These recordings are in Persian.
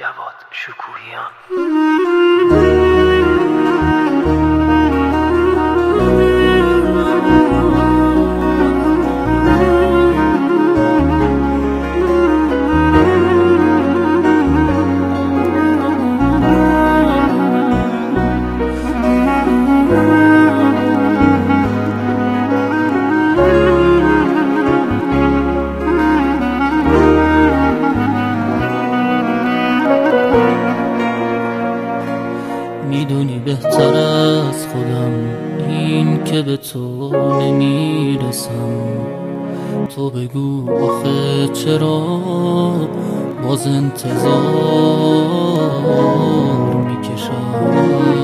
جواد شکوهیان. میدونی بهتر از خودم این که به تو نمیرسم. تو بگو آخه چرا باز انتظار میکشم.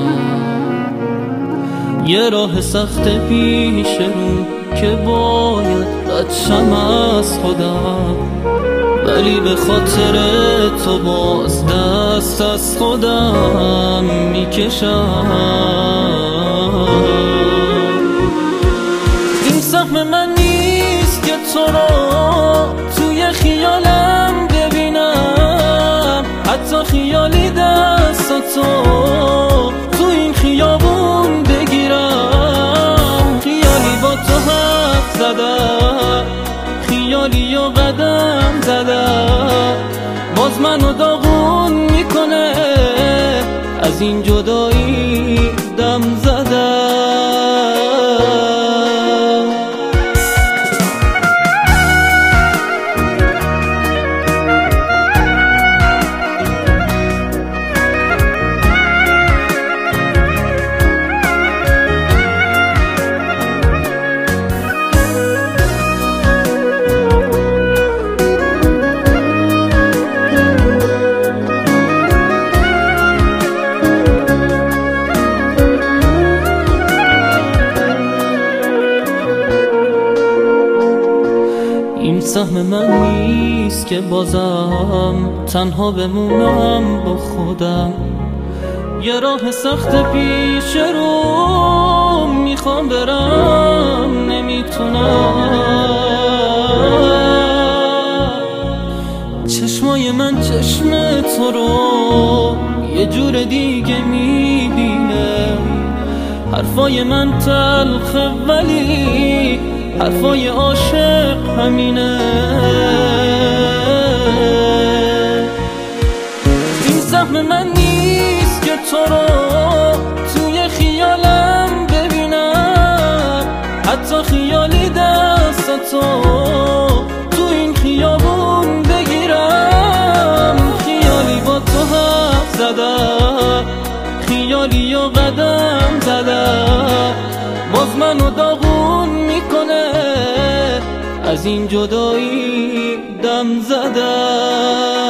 یه راه سخت پیش رو که باید ردشم از خودم، ولی به خاطر تو باز دست از خودم میکشم. این سهم من نیست که تو را توی خیالم ببینم، حتی خیالی دستاتو تو این خیابون بگیرم. خیالی با تو حرف زدم، خیالی و قدم زدم، باز منو داغون میکنه از این جدایی دم زدم. این سهم من نیست که بازم تنها بمونم با خودم. یه راه سخت پیش رو میخوام برم، نمیتونم. چشمای من چشم تو رو یه جور دیگه میبینه. حرفای من تلخه ولی حرفای عاشق همینه. این سهم من نیست که تو رو توی خیالم ببینم، حتی خیالی دستاتو تو این خیابون بگیرم. خیالی با تو حرف زدم، خیالی و قدم زدم، باز منو داغون میکنه از این جدایی دم زدم.